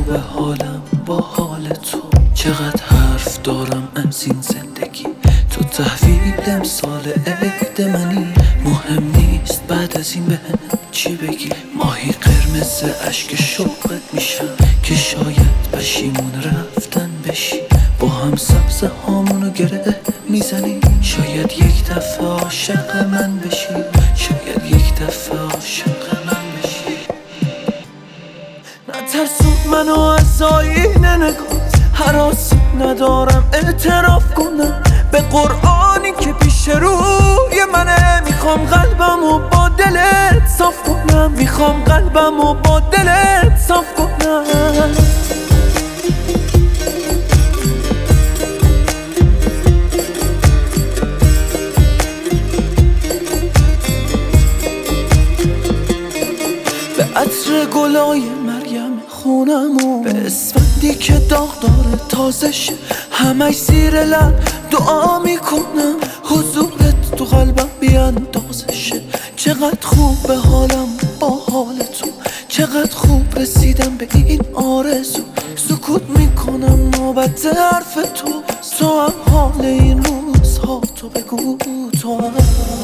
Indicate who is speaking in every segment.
Speaker 1: خوبه حالم با حال تو، چقدر حرف دارم از این زندگی. تو تحویل امسال عید منی، مهم نیست بعد از این بهم چی بگی. ماهی قرمز اشک شوقت میشم که شاید پشیمون رفتن بشی. با هم سبزه هامونو گره میزنی، شاید یک دفعه عاشق من بشی، شاید یک دفعه عاشق من بشی. نترسون منو از آینه نگاه، هراسی ندارم اعتراف کنم به قرآنی که پیش روی منه. میخوام قلبمو با دلت صاف کنم، میخوام قلبمو با دلت صاف کنم. به عطر گلای مریم خونمو، به اسفندی که داغ داره تازه شه، همش زیر لب دعا میکنم حضورت تو قلبم بیاندازه شه. چقدر خوب به حالم با حال تو، چقدر خوب رسیدم به این آرزو. سکوت میکنم نوبت حرف تو، تو هم حال این روزها تو بگو تو هم.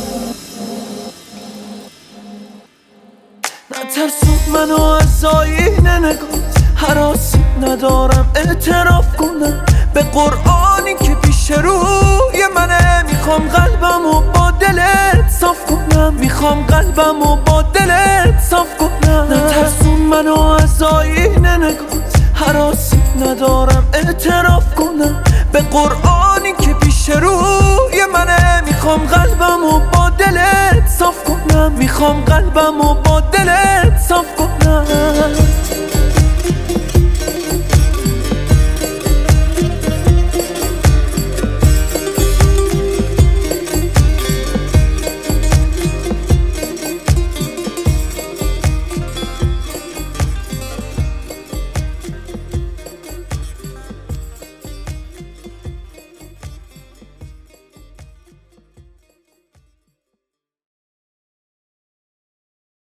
Speaker 1: نترسون منو از آینه نگاه، هراسی ندارم اعتراف کنم به قرآنی که پیش روی منه. میخوام قلبمو با دلت صاف کنم، میخوام قلبمو با دلت صاف کنم. نترسون منو از آینه نگاه، هراسی ندارم اعتراف کنم به قرآنی که پیش روی منه. میخوام قلبمو با دلت صاف کنم، میخوام قلبمو با دلت صاف کنم.